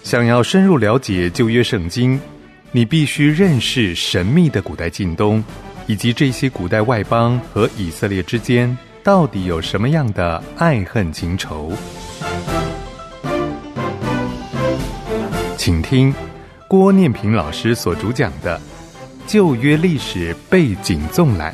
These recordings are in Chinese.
想要深入了解旧约圣经，你必须认识神秘的古代近东，以及这些古代外邦和以色列之间到底有什么样的爱恨情仇。请听郭念平老师所主讲的《旧约历史背景纵览》。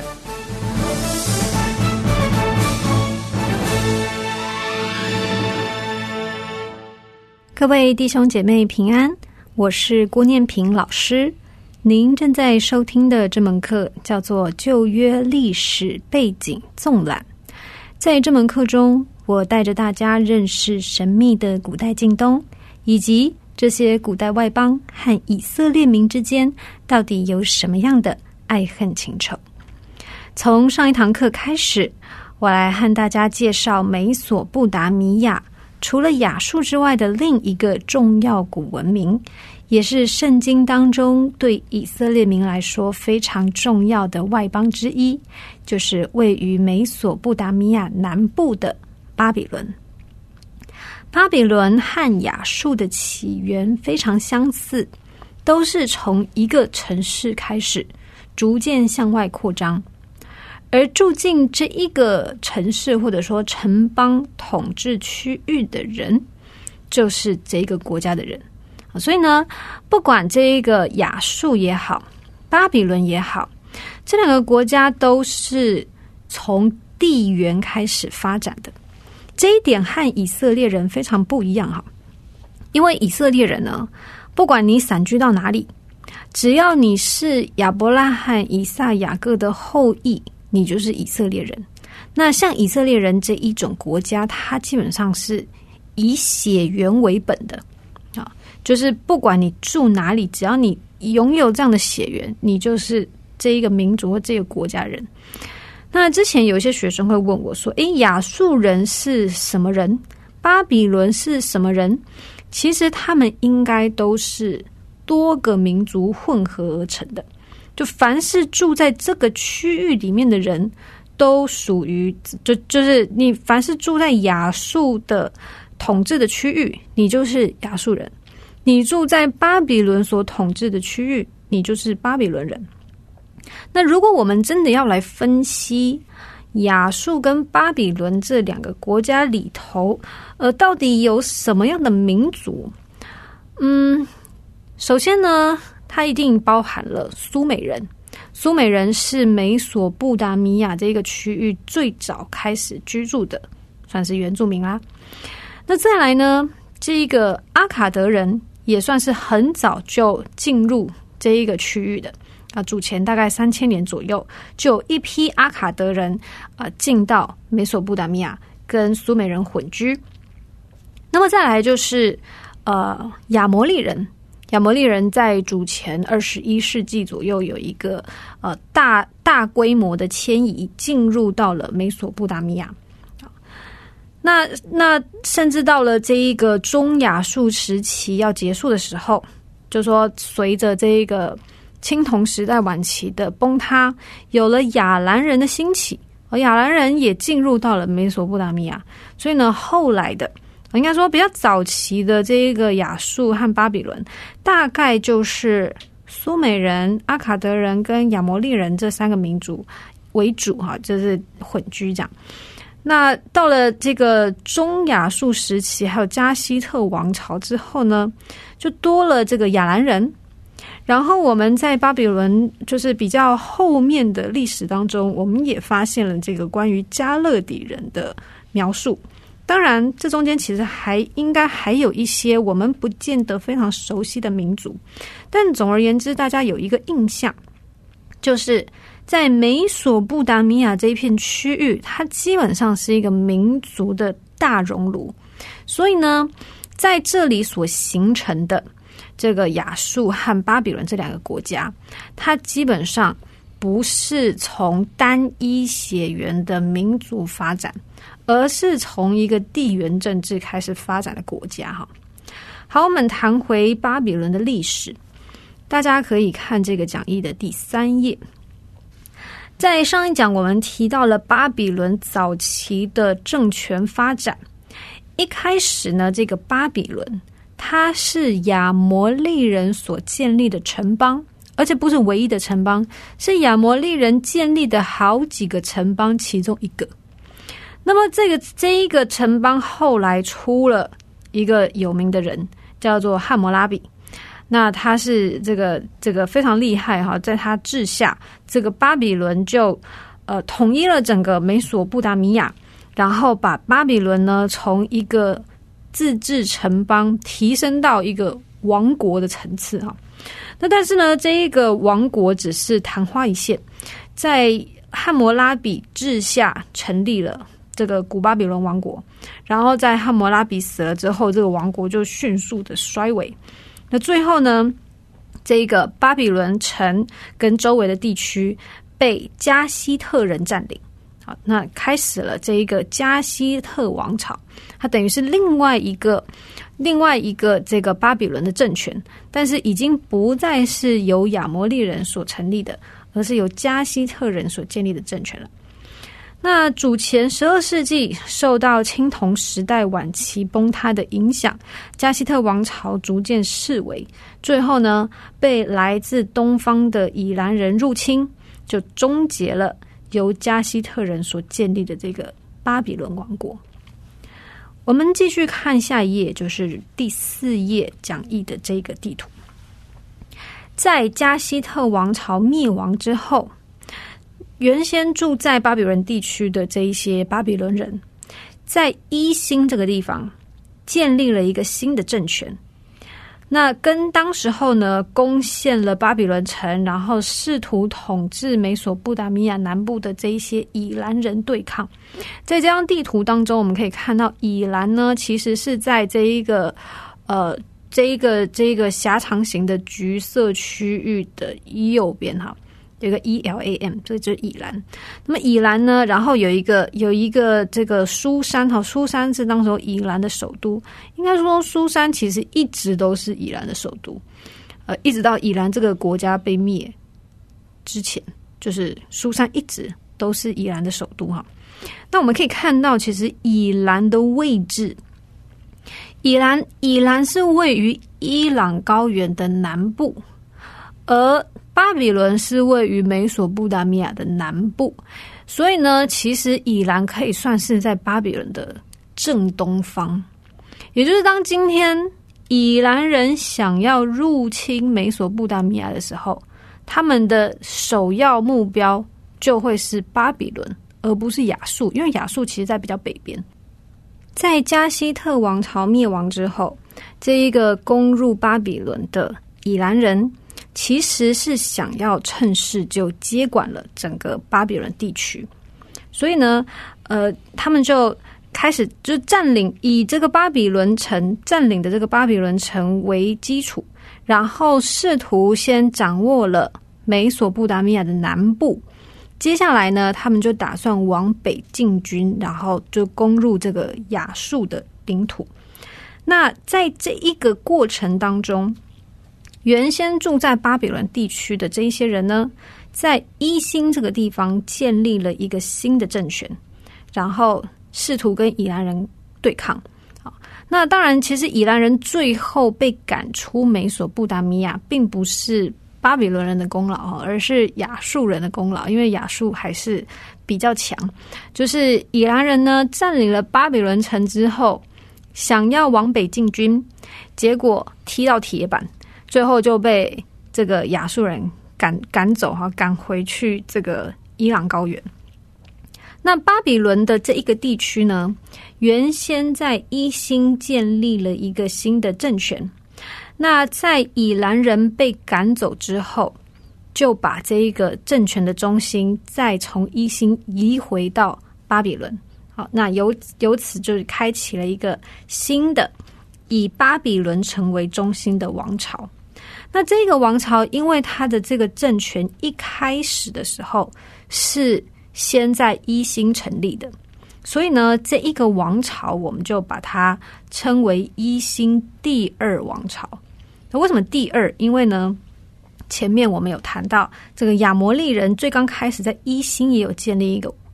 各位弟兄姐妹平安，我是郭念平老师。您正在收听的这门课叫做《旧约历史背景纵览》。在这门课中，我带着大家认识神秘的古代近东，以及这些古代外邦和以色列民之间到底有什么样的爱恨情仇。从上一堂课开始，我来和大家介绍美索不达米亚除了亚述之外的另一个重要古文明，也是圣经当中对以色列民来说非常重要的外邦之一，就是位于美索不达米亚南部的巴比伦。巴比伦和亚述的起源非常相似，都是从一个城市开始，逐渐向外扩张。而住进这一个城市或者说城邦统治区域的人，就是这个国家的人。所以呢，不管这个亚述也好，巴比伦也好，这两个国家都是从地缘开始发展的。这一点和以色列人非常不一样哈，因为以色列人呢，不管你散居到哪里，只要你是亚伯拉罕、以撒、雅各的后裔，你就是以色列人。那像以色列人这一种国家，它基本上是以血缘为本的啊，就是不管你住哪里，只要你拥有这样的血缘，你就是这一个民族或这个国家人。那之前有一些学生会问我说，亚述人是什么人？巴比伦是什么人？其实他们应该都是多个民族混合而成的。就凡是住在这个区域里面的人，都属于就是你凡是住在亚述的统治的区域，你就是亚述人；你住在巴比伦所统治的区域，你就是巴比伦人。那如果我们真的要来分析亚述跟巴比伦这两个国家里头，到底有什么样的民族？首先呢，它一定包含了苏美人。苏美人是美索不达米亚这个区域最早开始居住的，算是原住民啦。那再来呢，这个阿卡德人也算是很早就进入这一个区域的。主前大概3000年左右，就有一批阿卡德人进到美索不达米亚，跟苏美人混居。那么再来就是亚摩利人。亚摩利人在主前21世纪左右有一个大规模的迁移，进入到了美索不达米亚。那甚至到了这一个中亚述时期要结束的时候，就说随着这一个青铜时代晚期的崩塌，有了亚兰人的兴起，而亚兰人也进入到了美索不达米亚。所以呢，后来的应该说比较早期的这一个亚述和巴比伦，大概就是苏美人、阿卡德人跟亚摩利人这三个民族为主哈，就是混居这样。那到了这个中亚述时期，还有加西特王朝之后呢，就多了这个亚兰人。然后我们在巴比伦就是比较后面的历史当中，我们也发现了这个关于加勒底人的描述。当然这中间其实应该还有一些我们不见得非常熟悉的民族，但总而言之，大家有一个印象，就是在美索不达米亚这一片区域，它基本上是一个民族的大熔炉。所以呢，在这里所形成的这个亚述和巴比伦这两个国家，它基本上不是从单一血缘的民族发展，而是从一个地缘政治开始发展的国家。好，我们谈回巴比伦的历史，大家可以看这个讲义的第3页。在上一讲我们提到了巴比伦早期的政权发展，一开始呢，这个巴比伦它是亚摩利人所建立的城邦，而且不是唯一的城邦，是亚摩利人建立的好几个城邦其中一个。那么这一个城邦后来出了一个有名的人，叫做汉谟拉比。那他是这个非常厉害哈，在他治下，这个巴比伦就统一了整个美索不达米亚，然后把巴比伦呢从一个自治城邦提升到一个王国的层次哈。那但是呢，这一个王国只是昙花一现，在汉谟拉比治下成立了这个古巴比伦王国，然后在汉谟拉比死了之后，这个王国就迅速的衰微。那最后呢，这个巴比伦城跟周围的地区被加西特人占领。好，那开始了这一个加西特王朝，它等于是另外一个这个巴比伦的政权，但是已经不再是由亚摩利人所成立的，而是由加西特人所建立的政权了。那主前12世纪受到青铜时代晚期崩塌的影响，加西特王朝逐渐式微，最后呢被来自东方的以兰人入侵，就终结了由加西特人所建立的这个巴比伦王国。我们继续看下一页，就是第4页讲义的这个地图。在加西特王朝灭亡之后，原先住在巴比伦地区的这一些巴比伦人，在伊辛这个地方建立了一个新的政权。那跟当时候呢攻陷了巴比伦城，然后试图统治美索不达米亚南部的这一些以兰人对抗。在这张地图当中，我们可以看到以兰呢其实是在这一个狭长型的橘色区域的右边哈。有一个 ELAM， 这就是以兰。那么以兰呢，然后有一个这个苏珊哈，苏珊是当时以兰的首都。应该说苏珊其实一直都是以兰的首都，一直到以兰这个国家被灭之前，就是苏珊一直都是以兰的首都哈。那我们可以看到，其实以兰的位置，以兰是位于伊朗高原的南部，而巴比伦是位于美索不达米亚的南部，所以呢，其实以兰可以算是在巴比伦的正东方。也就是当今天以兰人想要入侵美索不达米亚的时候，他们的首要目标就会是巴比伦，而不是亚述，因为亚述其实在比较北边。在加西特王朝灭亡之后，这一个攻入巴比伦的以兰人其实是想要趁势就接管了整个巴比伦地区，所以呢，他们就开始就占领，以这个巴比伦城占领的这个巴比伦城为基础，然后试图先掌握了美索不达米亚的南部。接下来呢，他们就打算往北进军，然后就攻入这个亚述的领土。那在这一个过程当中，原先住在巴比伦地区的这一些人呢，在伊辛这个地方建立了一个新的政权，然后试图跟以兰人对抗。那当然，其实以兰人最后被赶出美索不达米亚，并不是巴比伦人的功劳，而是亚述人的功劳，因为亚述还是比较强。就是以兰人呢占领了巴比伦城之后，想要往北进军，结果踢到铁板，最后就被这个亚述人赶走，赶回去这个伊朗高原。那巴比伦的这一个地区呢，原先在伊辛建立了一个新的政权。那在以兰人被赶走之后，就把这一个政权的中心再从伊辛移回到巴比伦。好，那由此就是开启了一个新的以巴比伦城为中心的王朝。那这个王朝因为它的这个政权一开始的时候是先在伊辛成立的，所以呢，这一个王朝我们就把它称为伊辛第二王朝。那为什么第二？因为呢，前面我们有谈到这个亚摩利人最刚开始在伊辛也有建立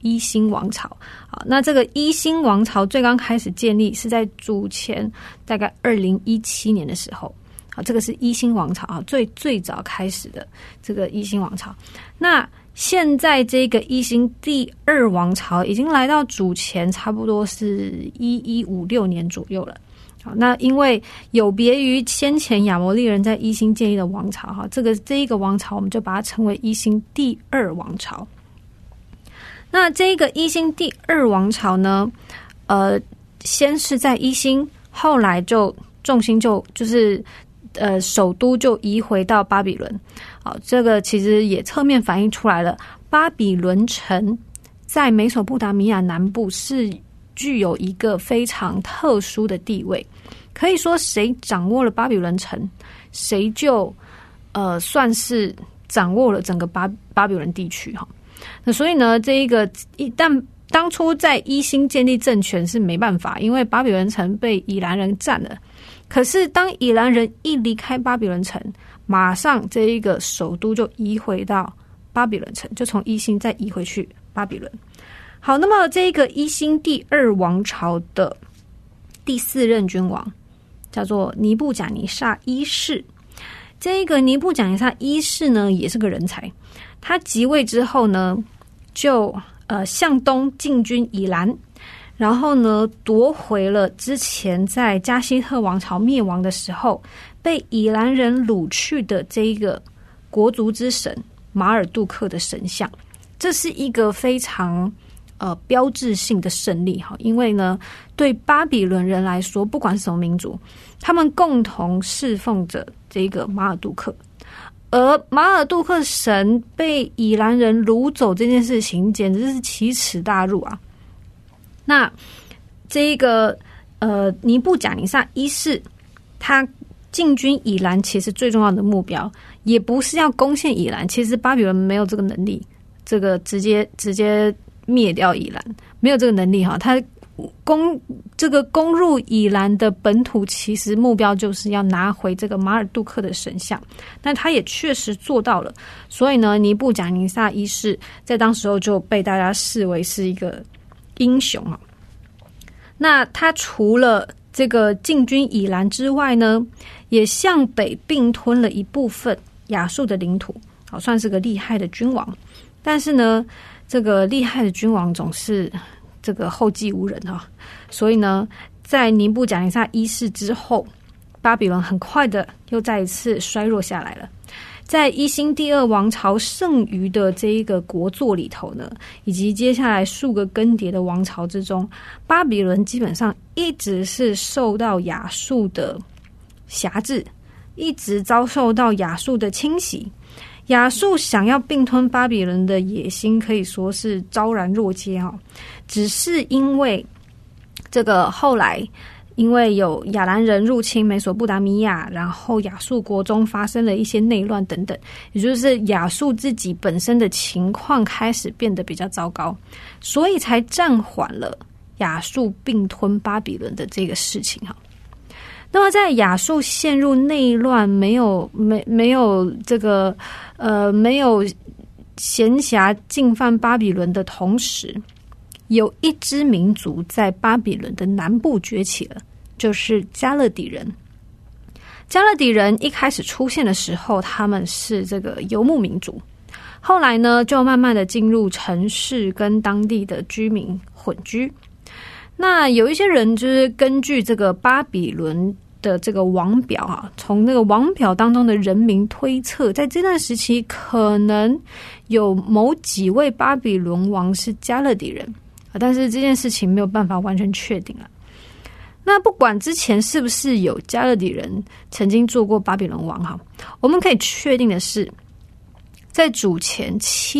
一心王朝。好，那这个一心王朝最刚开始建立是在主前大概2017年的时候。好，这个是一心王朝啊，最早开始的这个一心王朝。那现在这个一心第二王朝已经来到主前差不多是1156年左右了。好，那因为有别于先前亚摩利人在一心建立的王朝哈，这一个王朝我们就把它称为一心第二王朝。那这个一心第二王朝呢，先是在一心，后来就重心就是首都就移回到巴比伦。好，这个其实也侧面反映出来了，巴比伦城在美索不达米亚南部是具有一个非常特殊的地位，可以说谁掌握了巴比伦城，谁就算是掌握了整个巴比伦地区哈。那所以呢，这一个但当初在一心建立政权是没办法，因为巴比伦城被以兰人占了。可是当以兰人一离开巴比伦城，马上这一个首都就移回到巴比伦城，就从一心再移回去巴比伦。好，那么这个一心第二王朝的第4任君王叫做尼布甲尼撒一世。这个尼布甲尼撒一世呢，也是个人才。他即位之后呢，就向东进军以兰，然后呢夺回了之前在加西特王朝灭亡的时候被以兰人掳去的这一个国族之神马尔杜克的神像。这是一个非常标志性的胜利哈，因为呢，对巴比伦人来说，不管是什么民族，他们共同侍奉着这个马尔杜克。而马尔杜克神被以兰人掳走这件事情，简直是奇耻大辱啊！那这个尼布甲尼撒一世，他进军以兰，其实最重要的目标也不是要攻陷以兰，其实巴比伦没有这个能力，这个直接灭掉以兰，没有这个能力哈。他攻入以兰的本土，其实目标就是要拿回这个马尔杜克的神像，但他也确实做到了。所以呢，尼布甲尼撒一世在当时候就被大家视为是一个英雄啊。那他除了这个进军以兰之外呢，也向北并吞了一部分亚述的领土，好，算是个厉害的君王。但是呢，这个厉害的君王总是这个后继无人啊，所以呢，在尼布甲尼撒一世之后，巴比伦很快的又再一次衰弱下来了。在一心第二王朝剩余的这一个国祚里头呢，以及接下来数个更迭的王朝之中，巴比伦基本上一直是受到亚述的辖制，一直遭受到亚述的侵袭。亚述想要并吞巴比伦的野心可以说是昭然若揭哦，只是因为这个后来因为有亚兰人入侵美索不达米亚，然后亚述国中发生了一些内乱等等，也就是亚述自己本身的情况开始变得比较糟糕，所以才暂缓了亚述并吞巴比伦的这个事情哈。那么在亚述陷入内乱，没有这个没有闲暇进犯巴比伦的同时，有一支民族在巴比伦的南部崛起了，就是加勒底人。加勒底人一开始出现的时候，他们是这个游牧民族，后来呢就慢慢的进入城市跟当地的居民混居。那有一些人就是根据这个巴比伦的这个王表啊，从那个王表当中的人名推测，在这段时期可能有某几位巴比伦王是加勒底人，但是这件事情没有办法完全确定了。那不管之前是不是有加勒底人曾经做过巴比伦王哈，我们可以确定的是，在主前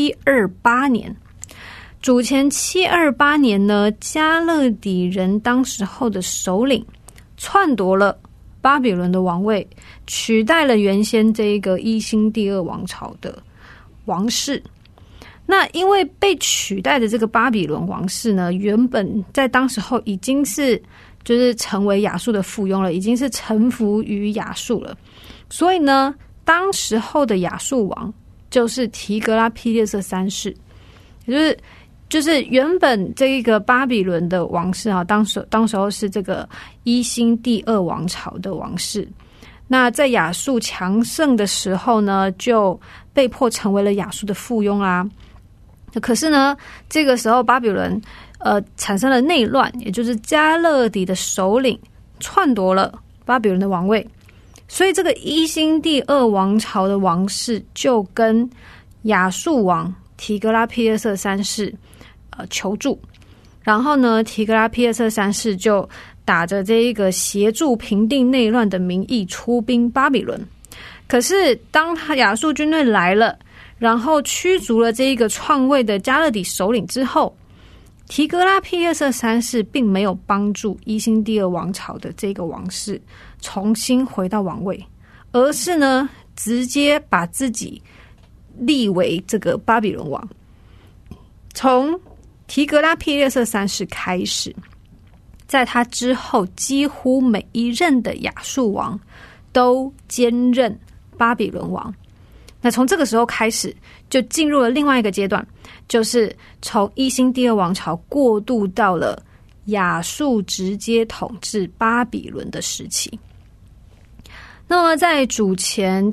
728年。主前728年呢，加勒底人当时候的首领篡夺了巴比伦的王位，取代了原先这一个一心第二王朝的王室。那因为被取代的这个巴比伦王室呢，原本在当时候已经是就是成为亚述的附庸了，已经是臣服于亚述了。所以呢，当时候的亚述王就是提格拉庇列色三世，也就是就是原本这一个巴比伦的王室啊，当时候是这个一星第二王朝的王室。那在亚述强盛的时候呢，就被迫成为了亚述的附庸啦。可是呢，这个时候巴比伦产生了内乱，也就是加勒底的首领篡夺了巴比伦的王位，所以这个一星第二王朝的王室就跟亚述王提格拉庇勒色三世求助，然后呢，提格拉庇勒色三世就打着这一个协助平定内乱的名义出兵巴比伦。可是当亚述军队来了，然后驱逐了这一个篡位的加勒底首领之后，提格拉庇勒色三世并没有帮助一星第二王朝的这个王室重新回到王位，而是呢直接把自己立为这个巴比伦王。从提格拉庇勒色三世开始，在他之后几乎每一任的亚述王都兼任巴比伦王。那从这个时候开始，就进入了另外一个阶段，就是从一星第二王朝过渡到了亚述直接统治巴比伦的时期。那么在主前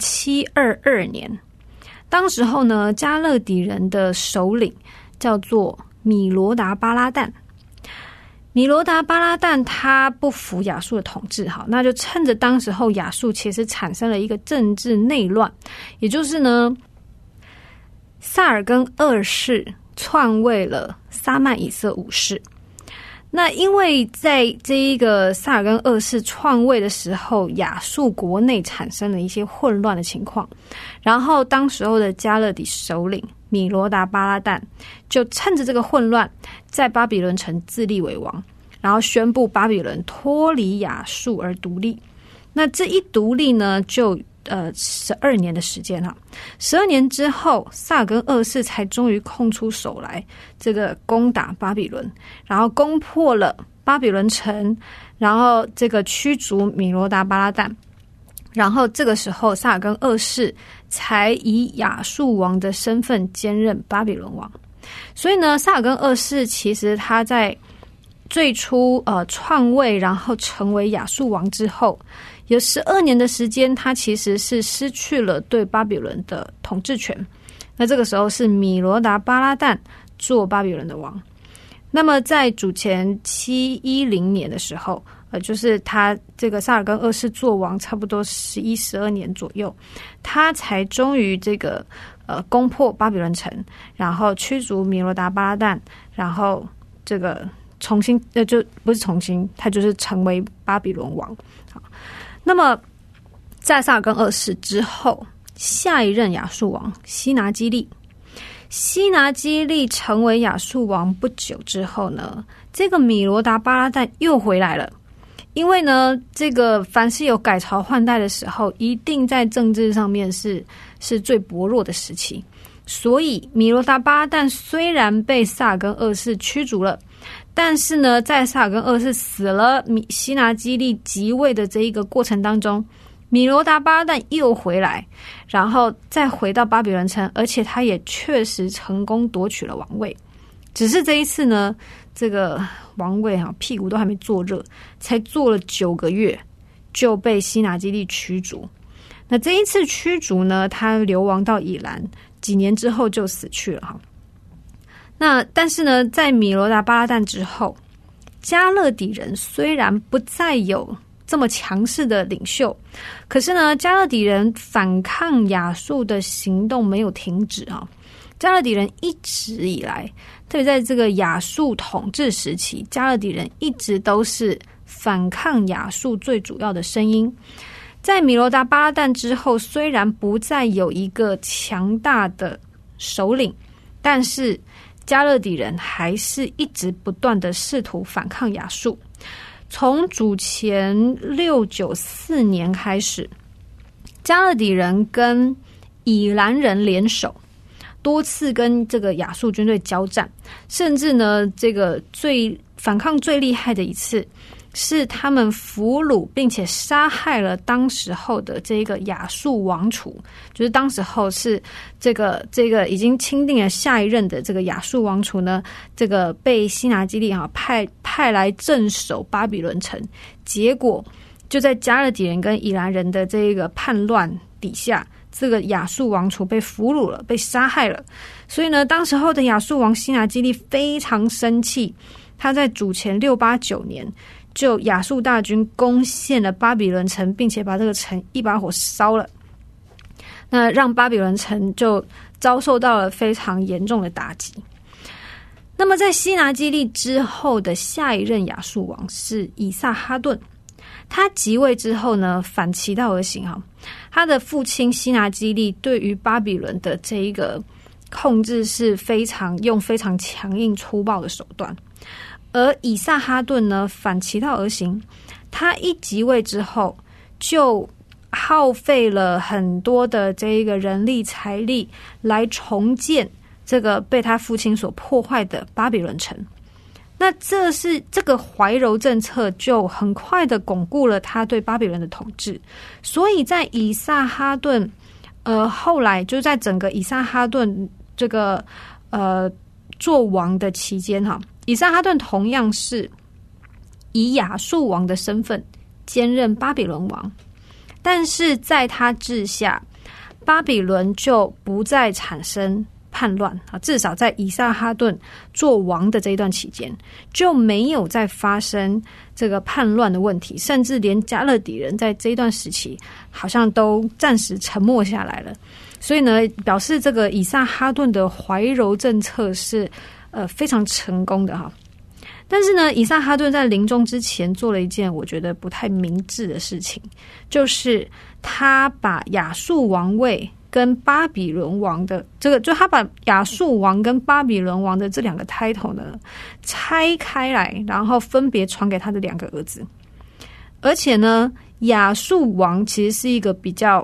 722年，当时候呢，加勒底人的首领叫做米罗达巴拉旦。米罗达巴拉旦他不服亚述的统治，好，那就趁着当时候亚述其实产生了一个政治内乱，也就是呢，萨尔根二世篡位了撒曼以色五世。那因为在这一个萨尔根二世篡位的时候，亚述国内产生了一些混乱的情况，然后当时候的加勒底首领米罗达巴拉旦就趁着这个混乱，在巴比伦城自立为王，然后宣布巴比伦脱离亚述而独立。那这一独立呢，就12年的时间哈。12年之后，萨尔根二世才终于空出手来，这个攻打巴比伦，然后攻破了巴比伦城，然后这个驱逐米罗达巴拉旦。然后这个时候，萨尔根二世才以亚述王的身份兼任巴比伦王。所以呢，萨尔根二世其实他在最初篡位，然后成为亚述王之后，有12年的时间，他其实是失去了对巴比伦的统治权。那这个时候是米罗达巴拉旦做巴比伦的王。那么在主前710年的时候，就是他这个萨尔根二世做王差不多11、12年左右，他才终于这个攻破巴比伦城，然后驱逐米罗达巴拉旦，然后这个重新就不是重新，他就是成为巴比伦王。好，那么在萨尔根二世之后，下一任亚述王西拿基利成为亚述王不久之后呢，这个米罗达巴拉旦又回来了。因为呢，这个凡是有改朝换代的时候，一定在政治上面是最薄弱的时期。所以米罗达巴拉旦虽然被萨尔根二世驱逐了，但是呢，在萨尔根二世死了，西拿基利即位的这一个过程当中，米罗达巴拉旦又回来，然后再回到巴比伦城，而且他也确实成功夺取了王位。只是这一次呢，这个王位屁股都还没坐热，才坐了9个月就被西拿基利驱逐。那这一次驱逐呢，他流亡到以兰，几年之后就死去了哈。那但是呢，在米罗达巴拉旦之后，加勒底人虽然不再有这么强势的领袖，可是呢，加勒底人反抗亚述的行动没有停止啊。加勒底人一直以来，特别在这个亚述统治时期，加勒底人一直都是反抗亚述最主要的声音。在米罗达巴拉旦之后，虽然不再有一个强大的首领，但是加勒底人还是一直不断的试图反抗亚述。从主前694年开始，加勒底人跟以兰人联手，多次跟这个亚述军队交战，甚至呢，这个反抗最厉害的一次是他们俘虏并且杀害了当时候的这个亚述王储，就是当时候是这个已经钦定了下一任的这个亚述王储呢，这个被西拿基立派来镇守巴比伦城，结果就在加勒底人跟以兰人的这个叛乱底下，这个亚述王储被俘虏了，被杀害了。所以呢，当时候的亚述王西拿基立非常生气，他在主前689年就亚述大军攻陷了巴比伦城，并且把这个城一把火烧了，那让巴比伦城就遭受到了非常严重的打击。那么在西拿基立之后的下一任亚述王是以撒哈顿，他即位之后呢，反其道而行哈。他的父亲西拿基立对于巴比伦的这一个控制是用非常强硬粗暴的手段，而以撒哈顿呢，反其道而行，他一即位之后就耗费了很多的这一个人力财力来重建这个被他父亲所破坏的巴比伦城。那这个怀柔政策就很快的巩固了他对巴比伦的统治。所以在以撒哈顿后来就在整个以撒哈顿这个做王的期间哈，以撒哈顿同样是以亚述王的身份兼任巴比伦王，但是在他治下，巴比伦就不再产生叛乱啊，至少在以撒哈顿做王的这一段期间，就没有再发生这个叛乱的问题，甚至连加勒底人在这一段时期好像都暂时沉默下来了。所以呢，表示这个以撒哈顿的怀柔政策是非常成功的哈。但是呢，以撒哈顿在临终之前做了一件我觉得不太明智的事情，就是他把亚述王位跟巴比伦王的就他把亚述王跟巴比伦王的这两个 title 呢拆开来，然后分别传给他的两个儿子。而且呢，亚述王其实是一个比较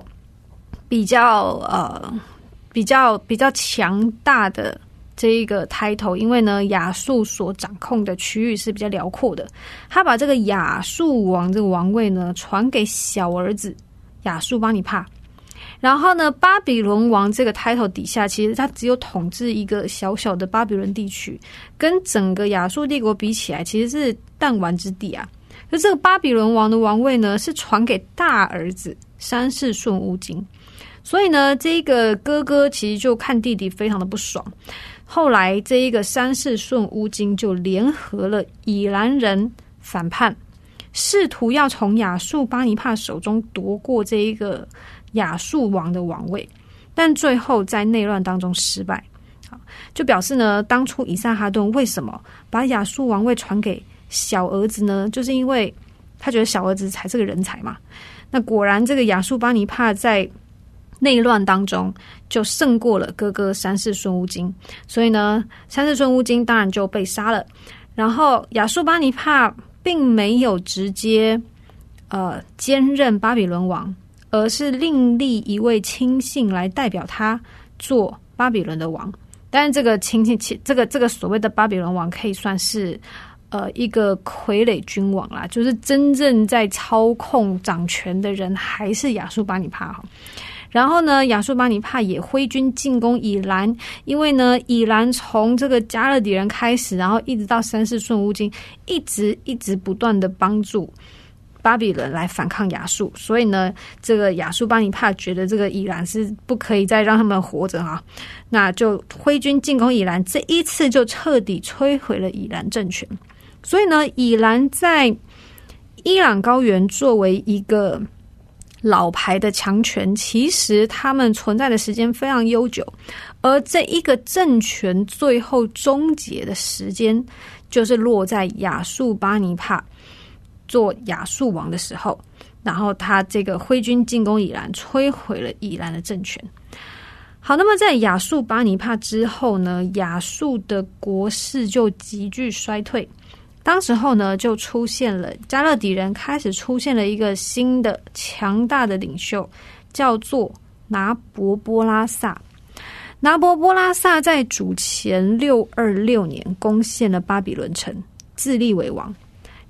强大的这一个 title， 因为呢，亚述所掌控的区域是比较辽阔的。他把这个亚述王这个王位呢传给小儿子亚述巴尼帕。然后呢，巴比伦王这个 title 底下，其实他只有统治一个小小的巴比伦地区，跟整个亚述帝国比起来，其实是弹丸之地啊。就这个巴比伦王的王位呢，是传给大儿子三世顺乌金，所以呢，这个哥哥其实就看弟弟非常的不爽。后来这一个三世顺乌金就联合了以兰人反叛，试图要从亚述巴尼帕手中夺过这一个亚述王的王位，但最后在内乱当中失败。就表示呢，当初以撒哈顿为什么把亚述王位传给小儿子呢？就是因为他觉得小儿子才是个人才嘛。那果然这个亚述巴尼帕在内乱当中就胜过了哥哥三世顺乌金，所以呢，三世顺乌金当然就被杀了。然后亚述巴尼帕并没有直接兼任巴比伦王，而是另立一位亲信来代表他做巴比伦的王。但是这个亲信，这个所谓的巴比伦王可以算是一个傀儡君王啦，就是真正在操控掌权的人还是亚述巴尼帕哈。然后呢，亚述巴尼帕也挥军进攻以兰，因为呢，以兰从这个加勒底人开始，然后一直到三世顺乌金，一直不断的帮助巴比伦来反抗亚述，所以呢，这个亚述巴尼帕觉得这个以兰是不可以再让他们活着哈，那就挥军进攻以兰，这一次就彻底摧毁了以兰政权。所以呢，以兰在伊朗高原作为一个老牌的强权，其实他们存在的时间非常悠久，而这一个政权最后终结的时间，就是落在亚述巴尼帕做亚述王的时候，然后他这个挥军进攻以兰，摧毁了以兰的政权。好，那么在亚述巴尼帕之后呢，亚述的国势就急剧衰退。当时候呢，就出现了加勒底人开始出现了一个新的强大的领袖，叫做拿伯波拉撒。拿伯波拉撒在主前626年攻陷了巴比伦城，自立为王。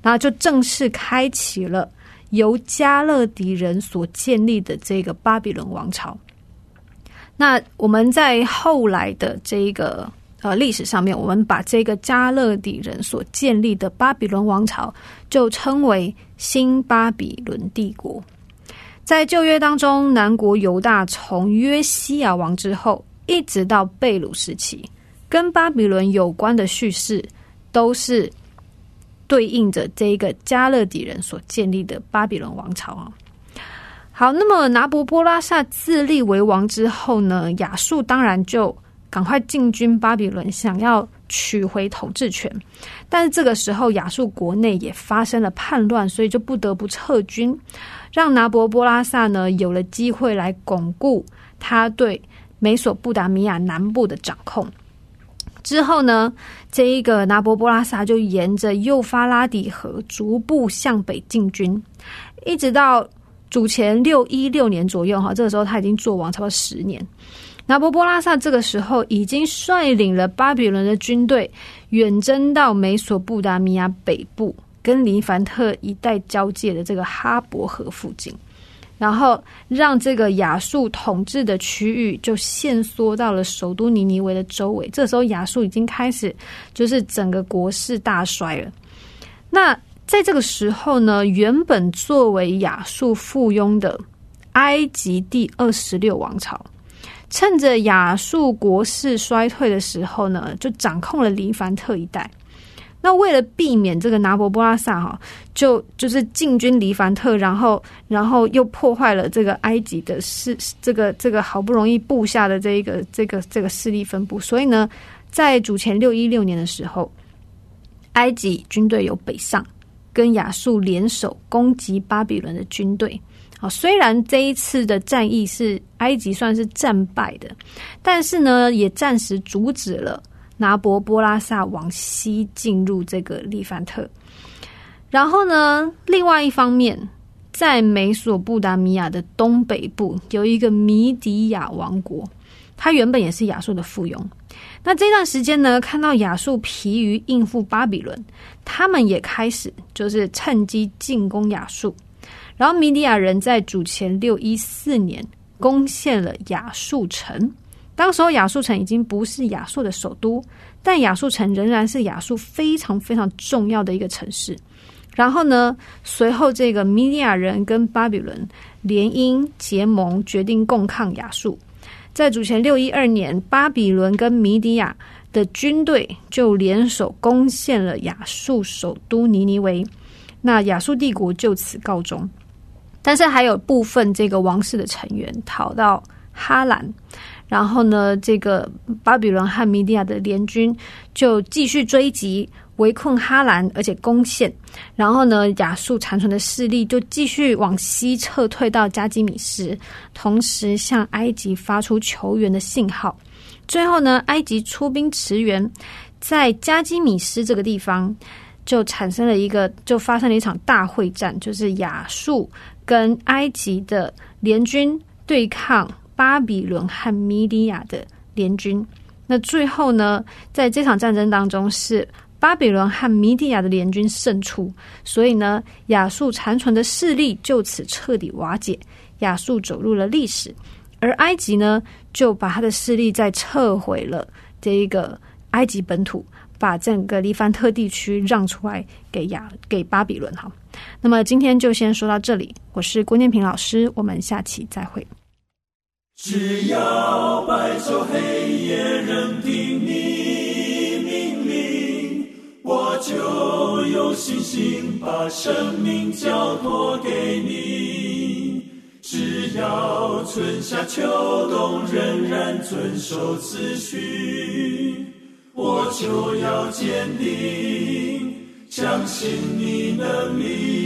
然后就正式开启了由迦勒底人所建立的这个巴比伦王朝。那我们在后来的这个历史上面，我们把这个迦勒底人所建立的巴比伦王朝就称为新巴比伦帝国。在旧约当中，南国犹大从约西亚王之后一直到被掳时期，跟巴比伦有关的叙事都是对应着这个迦勒底人所建立的巴比伦王朝啊。好，那么拿伯波拉撒自立为王之后呢，亚述当然就赶快进军巴比伦，想要取回统治权。但是这个时候亚述国内也发生了叛乱，所以就不得不撤军，让拿伯波拉撒呢有了机会来巩固他对美索不达米亚南部的掌控。之后呢，这一个拿伯波拉撒就沿着幼发拉底河逐步向北进军，一直到主前616年左右，这个时候他已经做王差不多10年。拿伯波拉撒这个时候已经率领了巴比伦的军队远征到美索不达米亚北部跟黎凡特一带交界的这个哈伯河附近，然后让这个亚述统治的区域就限缩到了首都尼尼微的周围。这时候亚述已经开始就是整个国势大衰了。那在这个时候呢，原本作为亚述附庸的埃及第26王朝，趁着亚述国势衰退的时候呢，就掌控了黎凡特一带。那为了避免这个拿伯波拉撒就是进军黎凡特，然后又破坏了这个埃及的这个好不容易布下的这个势力分布，所以呢，在主前616年的时候，埃及军队有北上，跟亚述联手攻击巴比伦的军队。虽然这一次的战役是埃及算是战败的，但是呢，也暂时阻止了拿伯波拉撒往西进入这个黎凡特。然后呢，另外一方面，在美索不达米亚的东北部有一个米底亚王国，它原本也是亚述的附庸。那这段时间呢，看到亚述疲于应付巴比伦，他们也开始就是趁机进攻亚述。然后米底亚人在主前614年攻陷了亚述城。当时候亚述城已经不是亚述的首都，但亚述城仍然是亚述非常非常重要的一个城市。然后呢，随后这个米底亚人跟巴比伦联姻结盟，决定共抗亚述。在主前612年，巴比伦跟米底亚的军队就联手攻陷了亚述首都尼尼微，那亚述帝国就此告终。但是还有部分这个王室的成员逃到哈兰，然后呢，这个巴比伦和米底亚的联军就继续追击，围困哈兰，而且攻陷。然后呢，亚述残存的势力就继续往西撤退到加基米斯，同时向埃及发出求援的信号。最后呢，埃及出兵驰援，在加基米斯这个地方就发生了一场大会战，就是亚述跟埃及的联军对抗巴比伦和米底亚的联军。那最后呢，在这场战争当中是巴比伦和米底亚的联军胜出，所以呢，亚述残存的势力就此彻底瓦解，亚述走入了历史。而埃及呢，就把他的势力再撤回了这一个埃及本土，把整个黎凡特地区让出来给巴比伦。好，那么今天就先说到这里，我是郭念平老师，我们下期再会。 只要白昼黑夜任凭你命令，我就有信心把生命交托给你。只要春夏秋冬仍然遵守次序，我就要坚定相信你能力